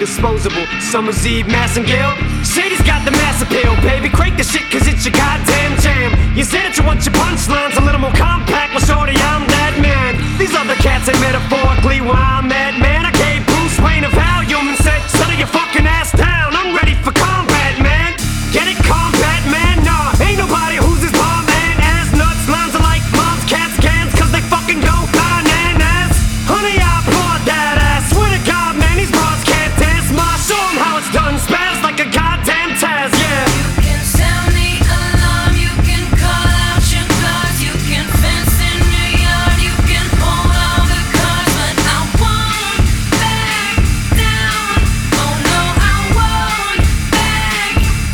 disposable. Summer's Eve, Massengale. Shady's got the mass appeal, baby. Crank the shit, cause it's your goddamn jam. You say that you want your punchlines a little more compact. Well, shorty, I'm that man. These other cats ain't metaphorically where I'm at, man. I gave Bruce Wayne a Valium and said, settle your fucking ass down. I'm ready for combat, man. Get it, combat, man? Nah, ain't nobody who's as bomb man. Ass nuts, lines are like moms, cats, cans, cause they fucking go bananas. Honey, I applaud that ass. Swear to God, man, these broads can't dance. Ma, show 'em how it's done. Spaz like a goddamn Taz, yeah. You can sound the alarm, you can call out your guards, you can fence in your yard, you can hold all the cards, but I won't back down. Oh no, I won't back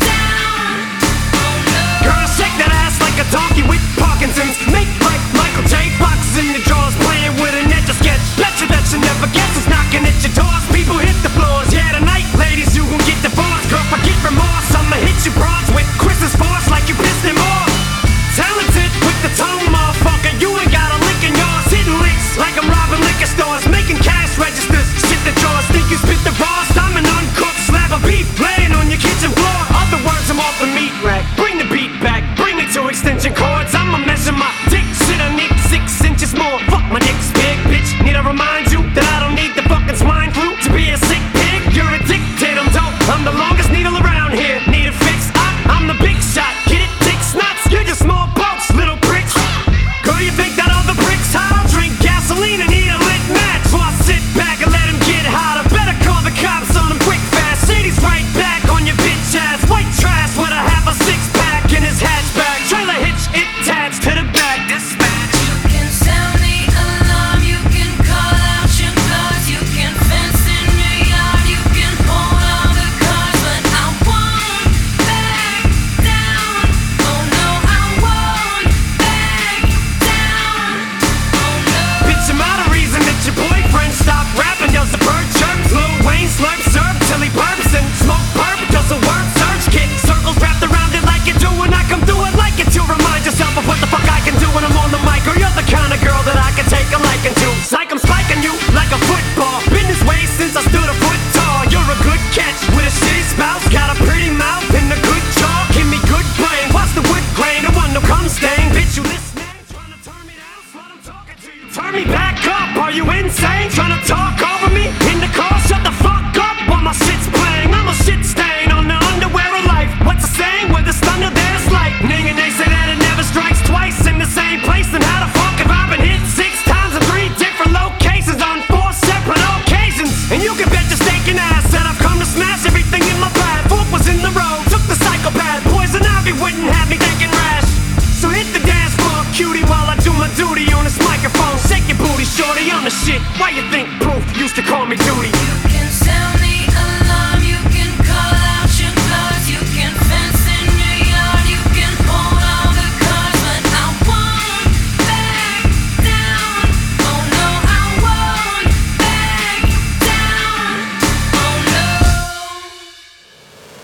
down. Oh no. Girl, shake that ass like a donkey with Parkinson's. Make like Michael J. Fox in the drawers, playing with an etch a sketch. Bet you that you never guess who's knocking at your doors. People hit the floors, yeah, tonight, ladies, you gon' get divorced. Girl, forget remorse, I'ma hit you broads with Chris's force like you pissed him off. Talented with the tone, motherfucker. You ain't got a lick in yours. Hitting licks like I'm robbing liquor stores, making cash registers. Shit the drawers, think you spit the raws. I'm an uncooked slab of beef laying on your kitchen floor. Other words, I'm off the meat rack. Bring the beat back, bring me to extension cords. I'ma measure my dick, shit, I need 6 inches more. Fuck, my dick's big, bitch. Need I remind you that I don't need the fucking swine flu to be a sick pig? You're addicted, I'm dope. I'm the longest needle around here. Need a fix? I'm the big shot. Get it, dick snots? You're just small boats, little pricks. Girl, you think that all the bricks hot? I'll drink gasoline and eat a lit match. So I sit back and let him get hotter. Better call the cops on him quick fast. Shady's right back on your bitch ass. White trash with a half a six-pack in his hatchback. Trailer hitch attached to the back. Dispatch. You can sound the alarm, you can call out your guards, you can fence in your yard, you can hold all the cards, but I won't back down. Oh no, I won't back down. Oh no. Bitch, I'm out of reason that your boyfriend stopped rapping. Does the bird chirp? Lil Wayne slurp serve till he burps and smoke perp. Does a word search kick circles wrapped around it like you do when I come through it like it to remind yourself of what the fuck I can do when I'm on the mic. Or you're the kind of girl that I can take a liking to. Psych, I'm spiking you like a football. Been this way since I stood a foot tall. You're a good catch with a shitty spouse. Got a pretty mouth and a good jaw. Give me good brain. Watch the wood grain. I want no cum stain. Bitch, you listening? Trying to turn me down? Slut, I'm talking to you. Turn me back up. Are you insane? Trying to talk over me? In the car, shut the fuck up while my shit's playing. I'm a shit stain on the underwear of life. What's the saying? Where there's thunder, there's lightning. And they say that it never strikes twice in the same place. Then how the fuck have I been hit 6 times in 3 different locations on 4 separate occasions? And you can bet your stinking ass that I've come to smash everything in my path. Fork was in the road, took the psychopath. Poison ivy wouldn't have me thinking rash. So hit the dance floor, cutie, while I do my duty on this microphone. Shake your booty, shorty, I'm the shit. Why you think Proof used to call me Duty?